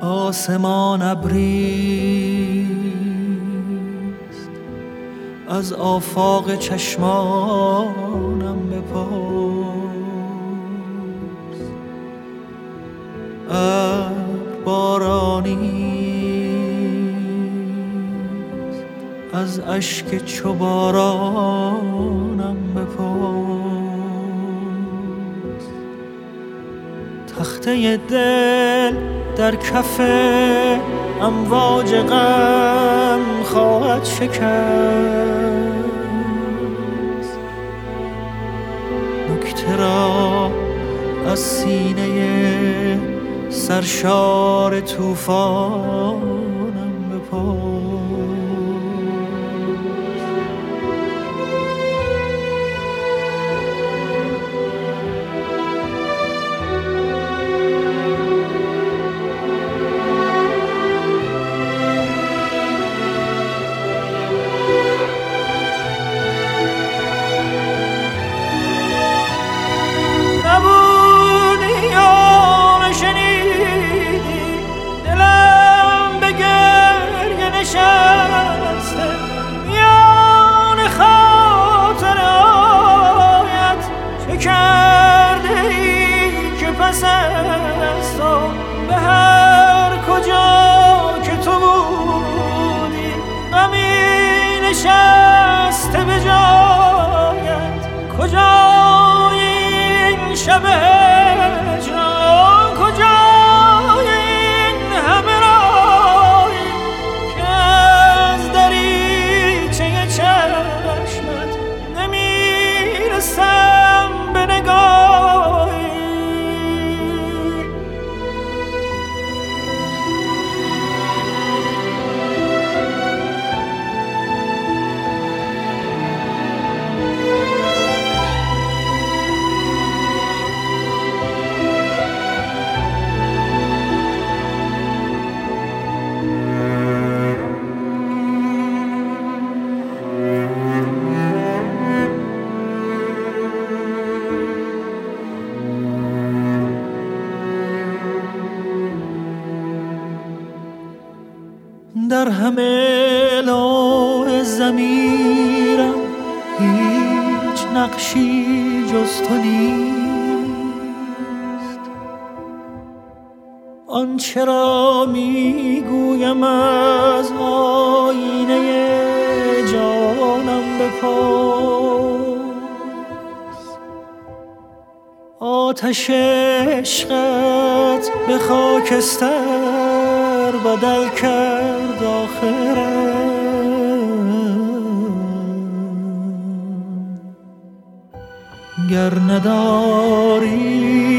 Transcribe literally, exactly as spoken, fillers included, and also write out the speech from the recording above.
آسمان ابریست، از آفاق چشمانم بپرس. ابر بارانیست، از اشک چو بارانم بپرس. تخته دل در کف امواج غم خواهد شکست. نکته را از سینه سرشار طوفانم بپرس. به هر کجا که تو بودی غمی نشسته به جایت. کجای این شب هجران، کجای این همه رایی که از دریچه چشمت نمیرسم به نگاهی. در همه لوح ضمیرم هیچ نقشی جز تو نیست. آنچه را میگویم از آینه جانم بپرس. آتش عشقت به خاکستر بدل کرد آخرم. گر نداری